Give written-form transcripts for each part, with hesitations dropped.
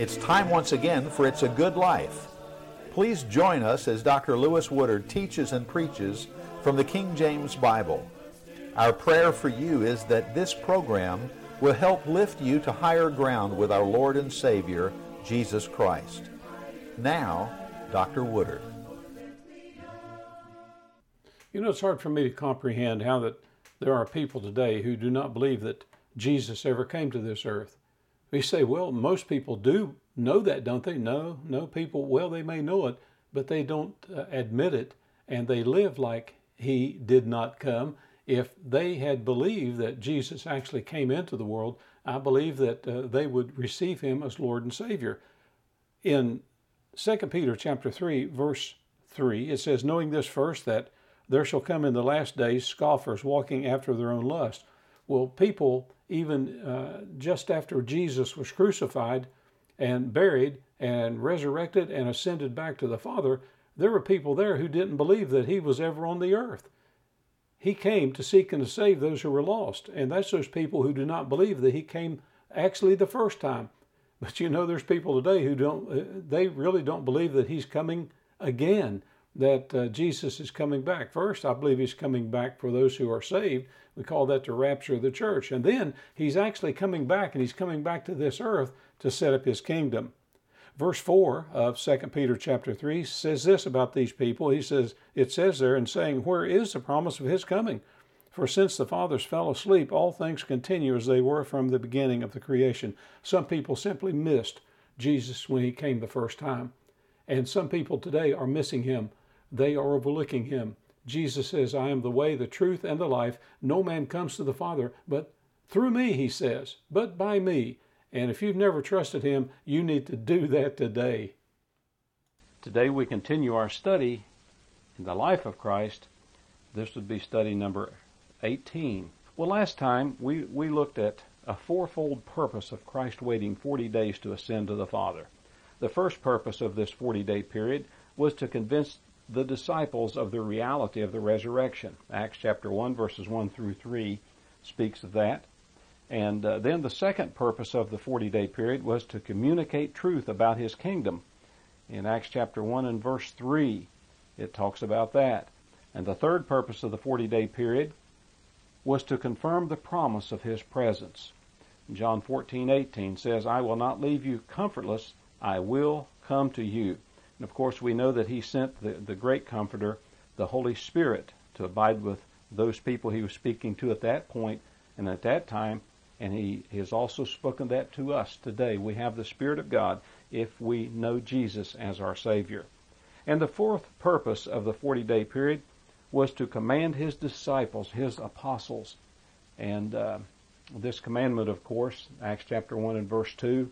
It's time once again for It's a Good Life. Please join us as Dr. Lewis Woodard teaches and preaches from the King James Bible. Our prayer for you is that this program will help lift you to higher ground with our Lord and Savior, Jesus Christ. Now, Dr. Woodard. You know, it's hard for me to comprehend how that there are people today who do not believe that Jesus ever came to this earth. We say, well, most people do know that, don't they? No, people, well, they may know it, but they don't admit it, and they live like he did not come. If they had believed that Jesus actually came into the world, I believe that they would receive him as Lord and Savior. In 2 Peter chapter 3, verse 3, it says, knowing this first, that there shall come in the last days scoffers walking after their own lust. Well, people, even just after Jesus was crucified and buried and resurrected and ascended back to the Father, there were people there who didn't believe that he was ever on the earth. He came to seek and to save those who were lost. And that's those people who do not believe that he came actually the first time. But you know, there's people today who they really don't believe that he's coming again, that Jesus is coming back. First, I believe he's coming back for those who are saved. We call that the rapture of the church. And then he's actually coming back, and he's coming back to this earth to set up his kingdom. Verse 4 of 2 Peter chapter 3 says this about these people. It says there, in saying, where is the promise of his coming? For since the fathers fell asleep, all things continue as they were from the beginning of the creation. Some people simply missed Jesus when he came the first time. And some people today are missing him. They are overlooking him. Jesus says, I am the way, the truth, and the life. No man comes to the Father but through me, he says, but by me. And if you've never trusted him, you need to do that today. Today we continue our study in the life of Christ. This would be study number 18. Well, last time we looked at a fourfold purpose of Christ waiting 40 days to ascend to the Father. The first purpose of this 40-day period was to convince the disciples of the reality of the resurrection. Acts chapter 1, verses 1 through 3 speaks of that. And then the second purpose of the 40-day period was to communicate truth about his kingdom. In Acts chapter 1 and verse 3, it talks about that. And the third purpose of the 40-day period was to confirm the promise of his presence. John 14:18 says, I will not leave you comfortless, I will come to you. And of course we know that he sent the great comforter, the Holy Spirit, to abide with those people he was speaking to at that point and at that time. And he has also spoken that to us today. We have the Spirit of God if we know Jesus as our Savior. And the fourth purpose of the 40-day period was to command his disciples, his apostles. And this commandment, of course, Acts chapter 1 and verse 2,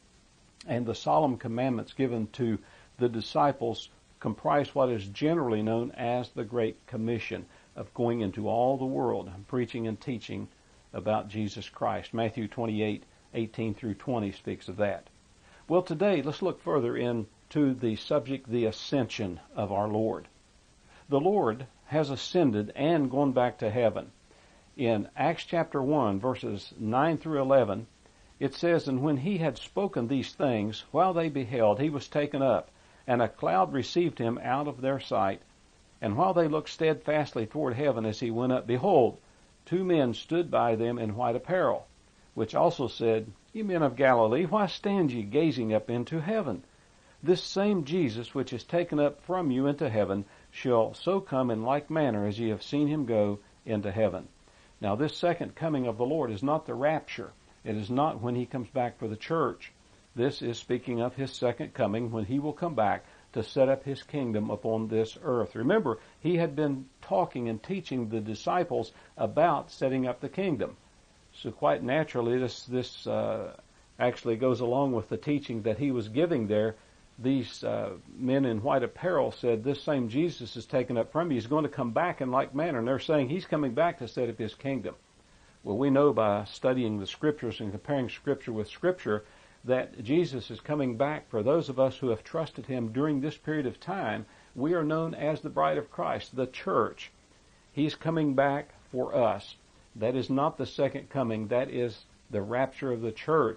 and the solemn commandments given to the disciples comprise what is generally known as the Great Commission of going into all the world and preaching and teaching about Jesus Christ. Matthew 28:18 through 20 speaks of that. Well, today, let's look further into the subject, the ascension of our Lord. The Lord has ascended and gone back to heaven. In Acts chapter 1, verses 9 through 11, it says, and when he had spoken these things, while they beheld, he was taken up, and a cloud received him out of their sight. And while they looked steadfastly toward heaven as he went up, behold, 2 men stood by them in white apparel, which also said, Ye men of Galilee, why stand ye gazing up into heaven? This same Jesus which is taken up from you into heaven shall so come in like manner as ye have seen him go into heaven. Now this second coming of the Lord is not the rapture. It is not when he comes back for the church. This is speaking of his second coming, when he will come back to set up his kingdom upon this earth. Remember, he had been talking and teaching the disciples about setting up the kingdom. So quite naturally, this actually goes along with the teaching that he was giving there. These men in white apparel said, this same Jesus is taken up from you. He's going to come back in like manner. And they're saying he's coming back to set up his kingdom. Well, we know by studying the Scriptures and comparing Scripture with Scripture that Jesus is coming back for those of us who have trusted him during this period of time. We are known as the bride of Christ, the church. He's coming back for us. That is not the second coming. That is the rapture of the church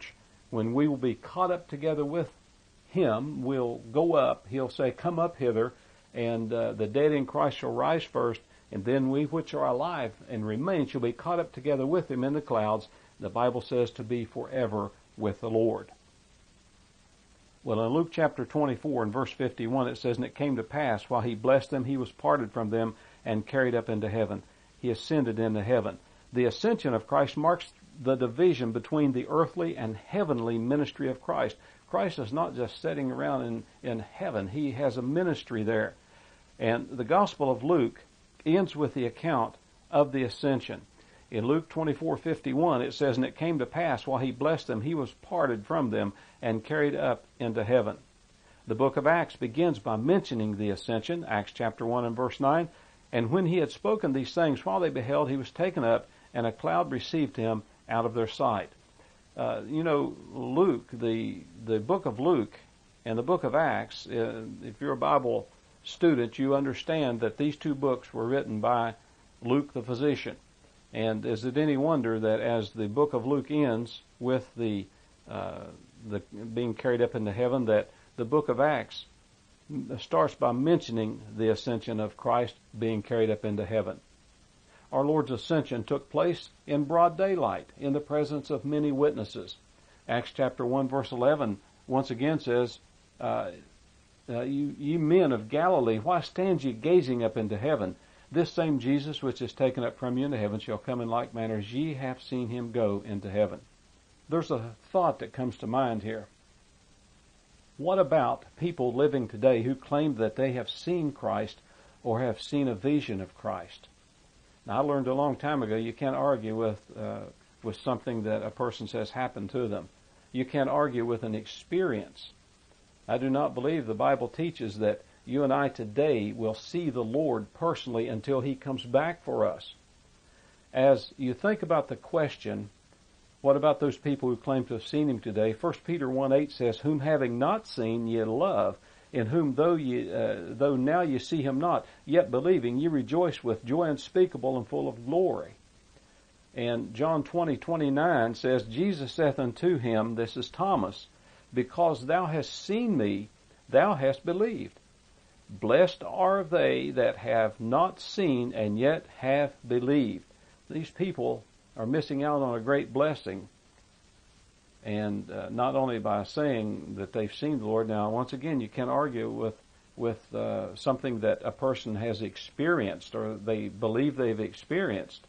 when we will be caught up together with him, we'll go up. He'll say, come up hither, and the dead in Christ shall rise first, and then we which are alive and remain shall be caught up together with him in the clouds. The Bible says to be forever with the Lord. Well, in Luke chapter 24 and verse 51, it says, and it came to pass, while he blessed them, he was parted from them and carried up into heaven. He ascended into heaven. The ascension of Christ marks the division between the earthly and heavenly ministry of Christ. Christ is not just sitting around in heaven. He has a ministry there. And the Gospel of Luke ends with the account of the ascension. In Luke 24:51, it says, and it came to pass, while he blessed them, he was parted from them and carried up into heaven. The book of Acts begins by mentioning the ascension, Acts chapter 1 and verse 9. And when he had spoken these things, while they beheld, he was taken up, and a cloud received him out of their sight. Luke, the book of Luke and the book of Acts, if you're a Bible student, you understand that these two books were written by Luke the physician. And is it any wonder that as the book of Luke ends with the being carried up into heaven, that the book of Acts starts by mentioning the ascension of Christ being carried up into heaven. Our Lord's ascension took place in broad daylight, in the presence of many witnesses. Acts chapter 1 verse 11 once again says, ye men of Galilee, why stand ye gazing up into heaven? This same Jesus which is taken up from you into heaven shall come in like manner as ye have seen him go into heaven. There's a thought that comes to mind here. What about people living today who claim that they have seen Christ or have seen a vision of Christ? Now, I learned a long time ago you can't argue with something that a person says happened to them. You can't argue with an experience. I do not believe the Bible teaches that you and I today will see the Lord personally until he comes back for us. As you think about the question, what about those people who claim to have seen him today? 1 Peter 1:8 says, whom having not seen ye love, in whom though now ye see him not, yet believing ye rejoice with joy unspeakable and full of glory. And John 20:29 says, Jesus saith unto him, this is Thomas, because thou hast seen me, thou hast believed. Blessed are they that have not seen and yet have believed. These people are missing out on a great blessing. And not only by saying that they've seen the Lord. Now, once again, you can't argue with something that a person has experienced or they believe they've experienced.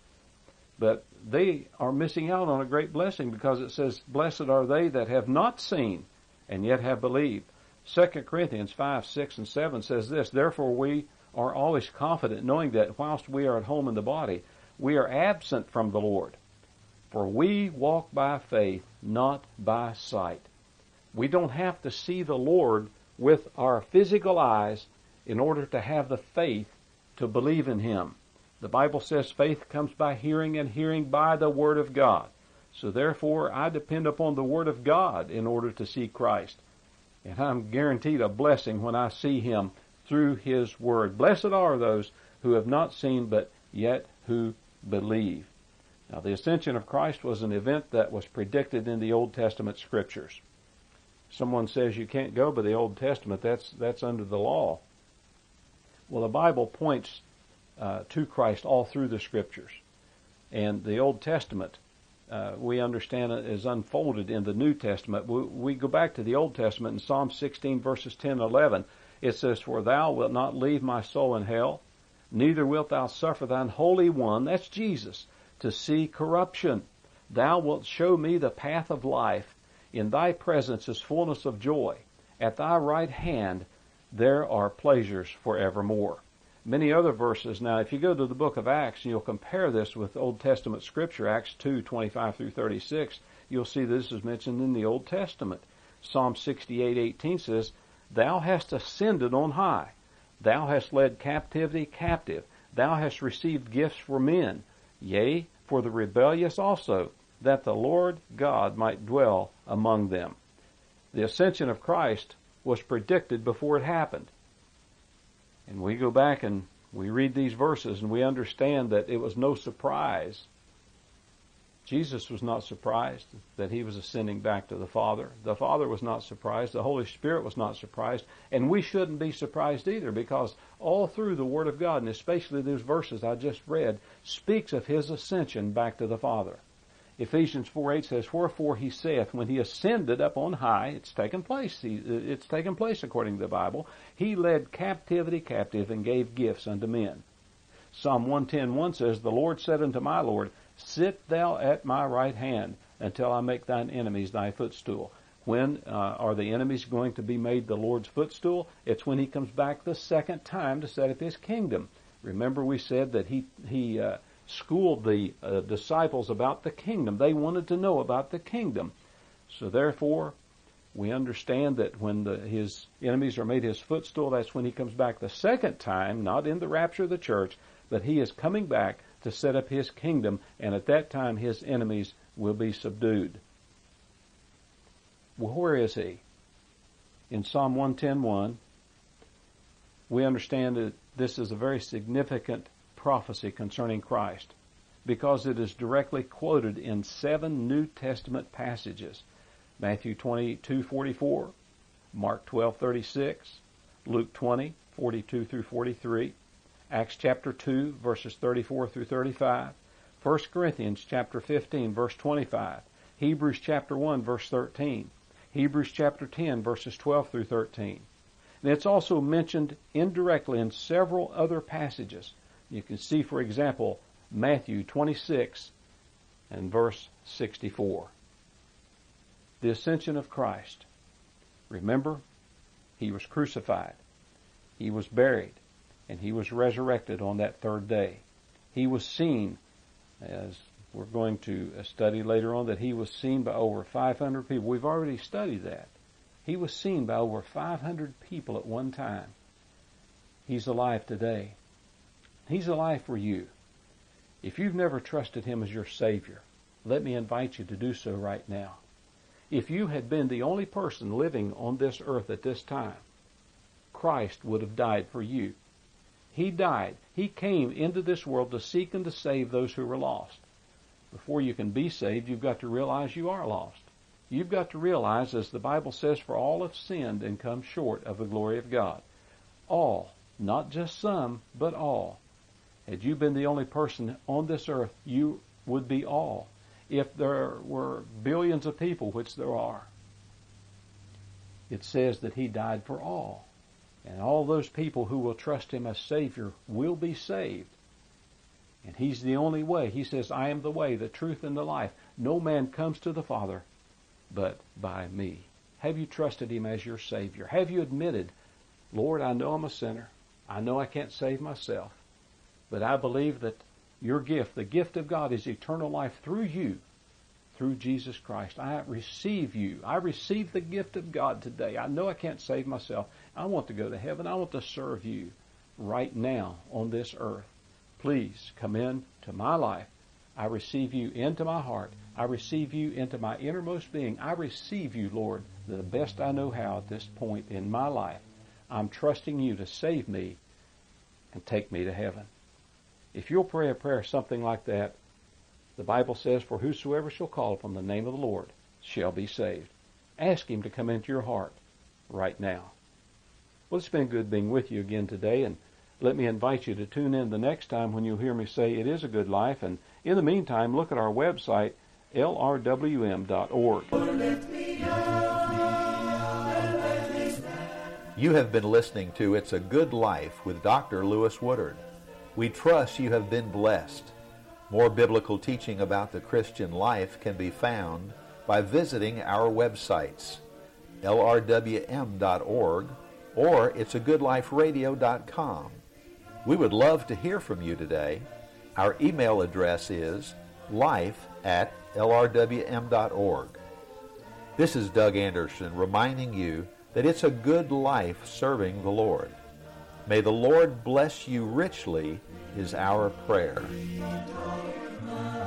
But they are missing out on a great blessing because it says, blessed are they that have not seen and yet have believed. 2 Corinthians 5:6 and 7 says this, therefore we are always confident, knowing that whilst we are at home in the body, we are absent from the Lord. For we walk by faith, not by sight. We don't have to see the Lord with our physical eyes in order to have the faith to believe in him. The Bible says faith comes by hearing, and hearing by the Word of God. So therefore, I depend upon the Word of God in order to see Christ. And I'm guaranteed a blessing when I see him through his Word. Blessed are those who have not seen, but yet who believe. Now, the ascension of Christ was an event that was predicted in the Old Testament Scriptures. Someone says you can't go by the Old Testament. That's under the law. Well, the Bible points to Christ all through the Scriptures. And the Old Testament, we understand it is unfolded in the New Testament. We go back to the Old Testament in Psalm 16 verses 10 and 11. It says, for thou wilt not leave my soul in hell, neither wilt thou suffer thine Holy One, that's Jesus, to see corruption. Thou wilt show me the path of life. In thy presence is fullness of joy. At thy right hand there are pleasures forevermore. Many other verses. Now, if you go to the book of Acts and you'll compare this with Old Testament Scripture, Acts 2:25 through 36, you'll see this is mentioned in the Old Testament. Psalm 68:18 says, thou hast ascended on high. Thou hast led captivity captive. Thou hast received gifts for men, yea, for the rebellious also, that the Lord God might dwell among them. The ascension of Christ was predicted before it happened. And we go back and we read these verses and we understand that it was no surprise Jesus was not surprised that he was ascending back to the Father. The Father was not surprised. The Holy Spirit was not surprised. And we shouldn't be surprised either, because all through the Word of God, and especially those verses I just read, speaks of his ascension back to the Father. Ephesians 4:8 says, "Wherefore he saith, when he ascended up on high," it's taken place. It's taken place according to the Bible. "He led captivity captive and gave gifts unto men." Psalm 110:1 says, "The Lord said unto my Lord, Sit thou at my right hand until I make thine enemies thy footstool." When are the enemies going to be made the Lord's footstool? It's when he comes back the second time to set up his kingdom. Remember, we said that he schooled the disciples about the kingdom. They wanted to know about the kingdom. So therefore, we understand that when his enemies are made his footstool, that's when he comes back the second time, not in the rapture of the church, but he is coming back to set up his kingdom, and at that time his enemies will be subdued. Well, where is he? In Psalm 110:1, we understand that this is a very significant prophecy concerning Christ, because it is directly quoted in 7 New Testament passages. Matthew 22:44, Mark 12:36, Luke 20:42 through 43, Acts chapter 2, verses 34 through 35, 1 Corinthians chapter 15, verse 25, Hebrews chapter 1, verse 13, Hebrews chapter 10, verses 12 through 13. And it's also mentioned indirectly in several other passages. You can see, for example, Matthew 26 and verse 64. The ascension of Christ. Remember, he was crucified, he was buried, and he was resurrected on that third day. He was seen, as we're going to study later on, that he was seen by over 500 people. We've already studied that. He was seen by over 500 people at one time. He's alive today. He's alive for you. If you've never trusted him as your Savior, let me invite you to do so right now. If you had been the only person living on this earth at this time, Christ would have died for you. He died. He came into this world to seek and to save those who were lost. Before you can be saved, you've got to realize you are lost. You've got to realize, as the Bible says, for all have sinned and come short of the glory of God. All, not just some, but all. Had you been the only person on this earth, you would be all. If there were billions of people, which there are, it says that he died for all. And all those people who will trust him as Savior will be saved. And he's the only way. He says, "I am the way, the truth, and the life. No man comes to the Father but by me." Have you trusted him as your Savior? Have you admitted, "Lord, I know I'm a sinner. I know I can't save myself. But I believe that your gift, the gift of God, is eternal life through you, through Jesus Christ. I receive you. I receive the gift of God today. I know I can't save myself. I want to go to heaven. I want to serve you right now on this earth. Please come into my life. I receive you into my heart. I receive you into my innermost being. I receive you, Lord, the best I know how at this point in my life. I'm trusting you to save me and take me to heaven." If you'll pray a prayer something like that, the Bible says, "For whosoever shall call upon the name of the Lord shall be saved." Ask him to come into your heart right now. Well, it's been good being with you again today, and let me invite you to tune in the next time when you'll hear me say it is a good life. And in the meantime, look at our website, lrwm.org. You have been listening to It's a Good Life with Dr. Lewis Woodard. We trust you have been blessed. More biblical teaching about the Christian life can be found by visiting our websites, lrwm.org or it'sagoodliferadio.com. We would love to hear from you today. Our email address is life@lrwm.org. This is Doug Anderson reminding you that it's a good life serving the Lord. May the Lord bless you richly is our prayer.